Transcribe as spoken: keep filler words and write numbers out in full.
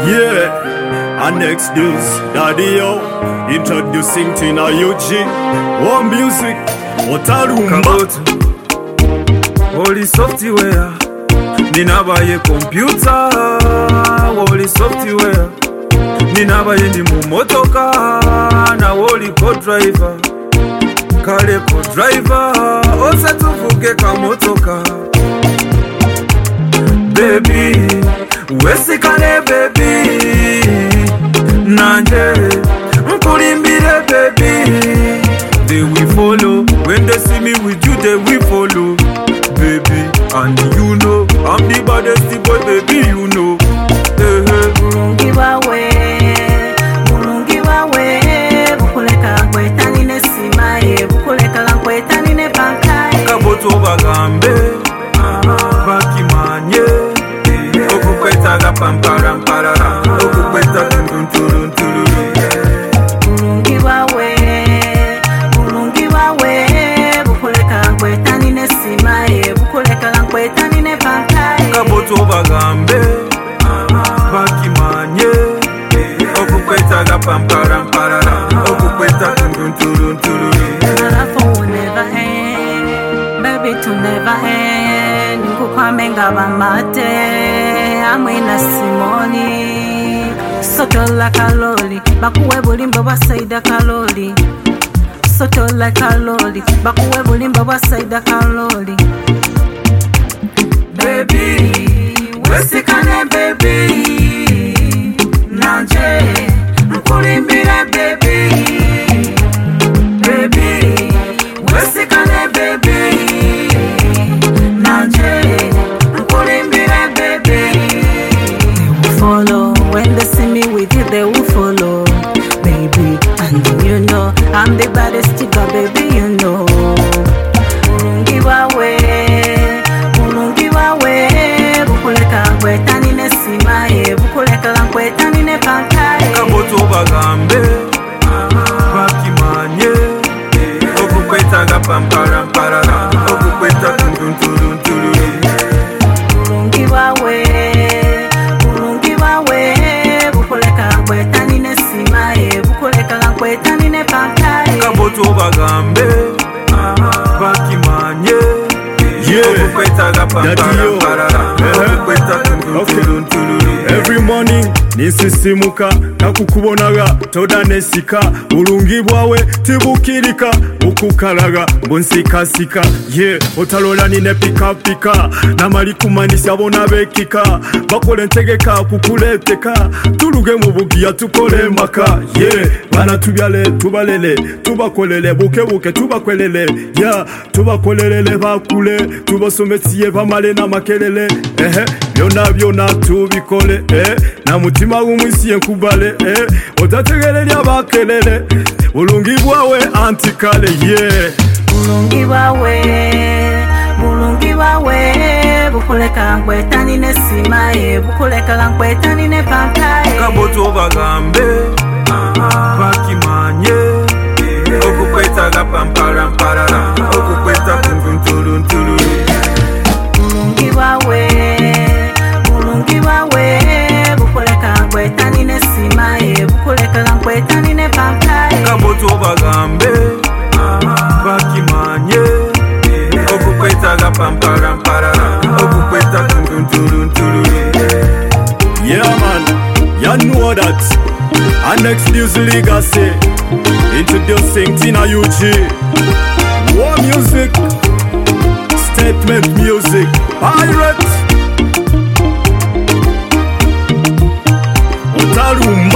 Yeah, our next news, Daddy yo, introducing Tina U G. War music, Otarumba. Holy software, ninabaye computer. Holy software, ninabaye ndi mu motoka. Na holy co-driver, kale co-driver, ose tuvuge ka motoka. Baby, wesikane baby, nanje nkulimbire baby. They will follow, when they see me with you they will follow, baby. And you know, I'm the baddest boy, baby, you know. Hey, hey. Mulungi wawe, mulungi wawe, bukuleka kweta nine simaye, bukuleka lankweta nine bankaye. Kaboto bagambe, bakimanye, okukweta ga pamparam parara, okukweta tundun turun turun. Mulungi wawe, mulungi wawe, bukuleka kweta nine simaye, bukuleka lankweta nine bankaye. Kaboto bagambe, bakimanye, okukweta ga pamparam parara, okukweta tundun turun turun. Love will never end, baby to never end. Nkukwame ngaba mate, amwina simoni. Sotola kaloli, bakuwe bulimba basaida kaloli. Sotola kaloli, bakuwe bulimba basaida kaloli. Baby, wesikane baby, nanje nkulimbire baby. Baby, wesikane baby, nanje nkulimbire baby. They will follow, when they see me with you they will follow, baby. And you know, I'm the baddest chica, baby, you know. Mulungi wawe, mulungi wawe, bukuleka kweta nine simaye, bukuleka lankweta nine bankaye. Kaboto bagambe, bakimanye, okukweta ga pamparam parara, okukweta tundun turun turun. Mulungi wawe, mulungi wawe, bukuleka kweta nine simaye, bukuleka lankweta nine bankaye. Kaboto bagambe, bakimanye, okukweta ga pamparam parara, okukweta tundun turun turun. Every morning nisisimuka nakukubonaga toda nesika bulungi bwawe tibukirika ukukalaga bonsikasika ye yeah. Otalola nine pika pika namali kumanisa bona bekika bakole ntegeka kukuleteka tuluge mu bugiya tukole maka ye yeah. Bana tubyale tubalele tubakolele buke buke tubakwelele ya yeah. Tubakolelele bakule tubasomesiye bamale na makelele ehe byona byona tubikole eh na mutima gumwisiye nkubale eh otategerere abakelele bulungi bwawe antikale yeah. Mulungi wawe, mulungi wawe, bukuleka nkweta nine simaye, bukuleka lankweta nine bankaye. Kaboto bagambe, bakimanye, okukweta ga pamparam parara, okukweta tundun turun turun. Mulungi wawe, mulungi wawe, bukuleka kweta nine simaye, bukuleka lankweta nine bankaye. Kaboto bagambe, bakimanye, okukweta ga pamparam parara, okukweta tundun turun turun. Yeah man, you know that. Our next news legacy, introducing Tina U G. War music, statement music, pirate. Otarumba.